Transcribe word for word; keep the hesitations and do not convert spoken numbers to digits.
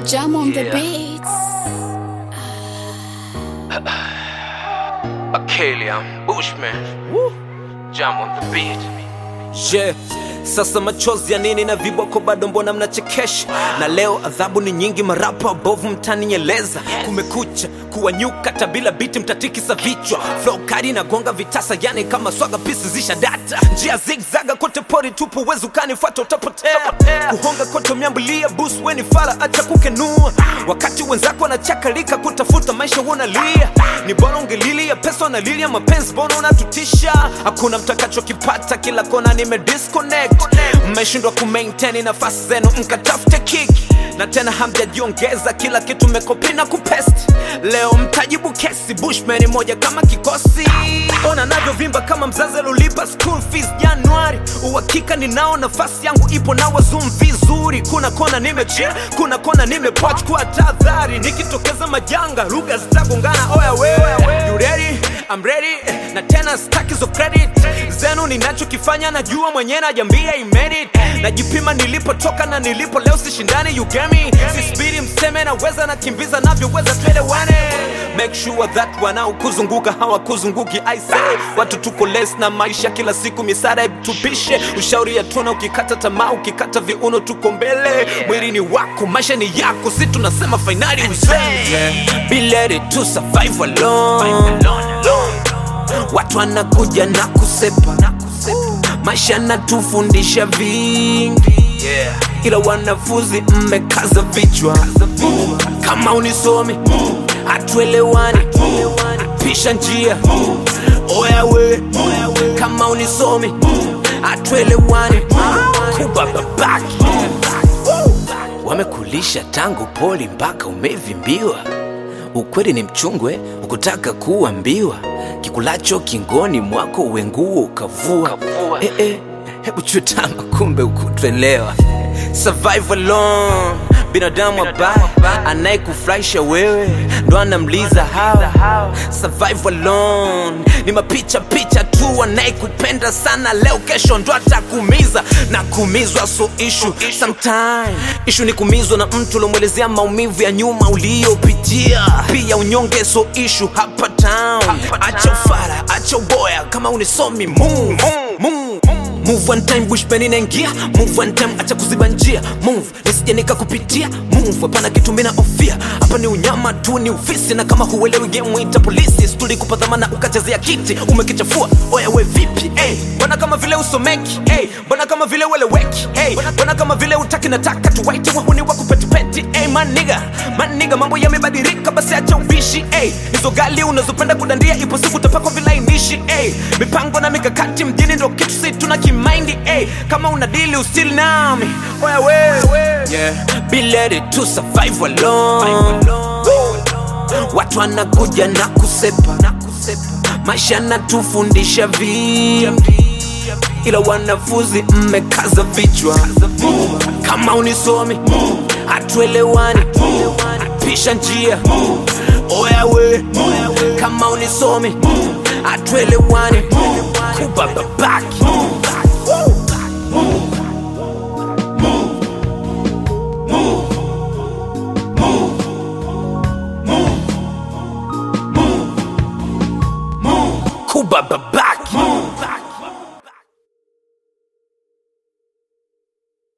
Jam on the beats. Akelian Bushman. Woo. Jam on the beat. Yeah. Sasa machozi ya nini na viboko bado mbona mnachekesha? Na leo adhabu ni nyingi, marapa bovu mtani nyeleza. Kumekucha kuwanyuka tabila biti mtatikisa vichwa. Flow kari na gonga vitasa yani kama swaga pisi zisha data. Njia zigzaga kote pori tupu wezu kanifuata utapotea. Kuhonga kote miambulia bus weni fala acha kukenua. Wakati wenzako wanachakalika kutafuta maisha wanalia. Ni bora ungelilia pesa wanalilia mapenzi bona unatutisha. Hakuna mtakacho kipata kila kona nime disconnect. Mmeshindwa kumaintain nafasi zenu mkatafute kick. Na tena hamjajiongeza kila kitu mekopi na kupest. Leo mtajibu kesi Bushman moja kama kikosi. Ona navyo vimba kama mzazi lulipa school fees Januari. Uhakika ninao nafasi yangu ipo na wazum vizuri. Kuna kona nimechill, kuna kona nimepatch kwa tahadhari. Nikitokeza majanga, lugha zitagongana oya wewe. You ready? I'm ready. Na tena staki zo credit zenu ninachokifanya najua mwenye na jambia I made it. Najipima nilipotoka na nilipo leo sishindani you get me. Sisbiri mseme na weza na kimbiza navyo weza twelewane. Make sure that wanaokuzunguka hawakuzunguki I say. Watu tuko less na maisha kila siku misada tupishe. Ushauri ya tuna ukikata tamaa ukikata viuno tuko mbele. Mwili ni wako maisha ni yako si tunasema finali we say. Be ready to survive alone. Watu wanakuja na kusepa, maisha natufundisha vingi, ila wanafunzi mmekaza vichwa. Kama unisomi hatuelewani, pisha njia oya we. Kama unisomi hatuelewani, kubababaki. Wamekulisha tangu poli mpaka umevimbiwa. Ukweli ni mchungwe ukutaka kuambiwa. Kikulacho kingoni mwako uwenguo ukavua. Eh eh, hebu chutama kumbe ukutwelewa. Survive alone, binadamu abaya anayekufurahisha wewe ndo anamliza hao. Survive alone, ni mapicha picha tu anayekupenda sana leo kesho ndo atakumiza. Na kumizwa so issue sometime. Issue ni kumizwa na mtu ulomwelezea maumivu ya nyuma uliopitia. Pia unyonge so issue hapa town. Acha ufara, acha uboya kama unisomi move. Move, move one time Bushman inaingia. Move one time acha kuziba njia. Move, nisije nikakupitia. Move, hapana kitu mina ofia. Hapa ni unyama tu ni ufisi. Na kama huwelewi game muita polisi. Stuli kupa dhamana ukachezea kiti umekichafua. Oya we vipi, hey. Bwana kama vile usomeki, hey. Bwana kama vile weleweki, hey. Bwana kama vile utaki nataka tuwaite wahuni waku petipeti, hey. Man nigga, man nigga mambo yamebadilika basi acha ubishi, hey. Hizo gali unazopenda kudandia ipo siku utapakwa vilainishi, hey. Mipango na mikakati mjini ndo kitu si tuna kimaindi, hey. Kama unadili usili nami oya we, yeah. Be ready to survive alone. Watu wanakuja na kusepa, maisha natufundisha vingi, ila wanafunzi mmekaza vichwa. Kama unisomi hatuelewani, pisha njia oya we. Kama unisomi hatuelewani, kubababaki.